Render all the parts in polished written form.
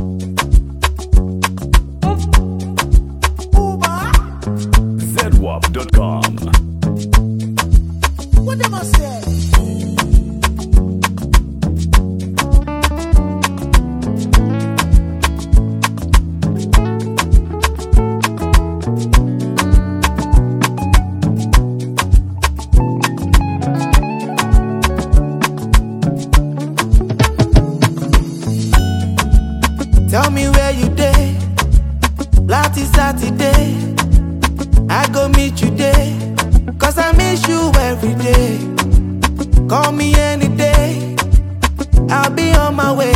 ZWAP.com. What them I say? Tell me where you day. Last Saturday, I go meet you there. Cause I miss you every day. Call me any day, I'll be on my way.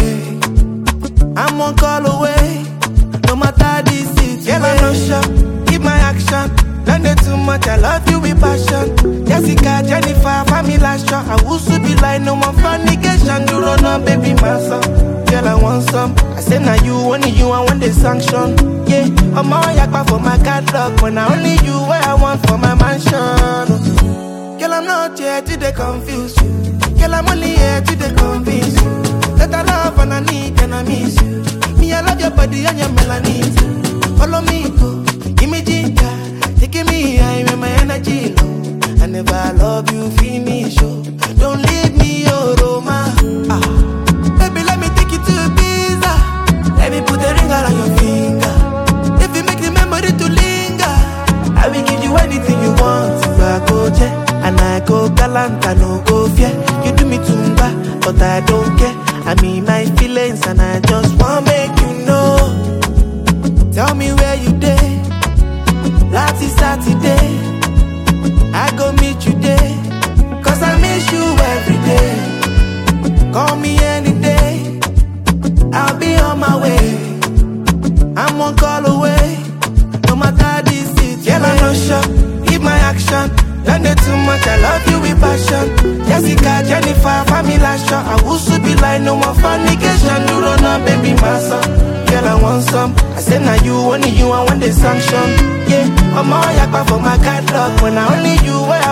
I'm one call away, no matter the city. Girl, I'm not sure, keep my action. Don't do too much, I love you with passion. Jessica, Jennifer, family last shot. I will soon be like no more fornication. You run up, baby, my son. Girl, I want some. I say now you, only you, I want the sanction. Yeah, I'm all yakpa for my catalog. When I only you, where I want for my mansion. Girl, I'm not here to they confuse you. Girl, I'm only here to they convince you that I love and I need and I miss you. Me, I love your body and your melanin too. Follow me, go, give me ginger. Taking me high when my energy low. I never love you, finish, oh. Don't leave me, oh, Roma. Baby, let me take you to Ibiza. Let me put a ring around your finger. If you make the memory to linger, I will give you anything you want. If I go jet and I go galant, I no go fear. You do me tumba, but I don't care. I mean my feelings and I just wanna make you know. Tell me where you day. Last Saturday, I go meet you there. Cause I miss you every day. Call me any day, I'll be on my way. I'm one call away, no matter the city. Girl, I'm not sure, keep my action. Don't do too much, I love you with passion. Jessica, Jennifer, family last shot. I will soon be like no more fornication. You run up, baby, my son. Girl, I want some. I said now you, only you, I want the sanction. Yeah, I'm all yakpa for my catalog. When I only you,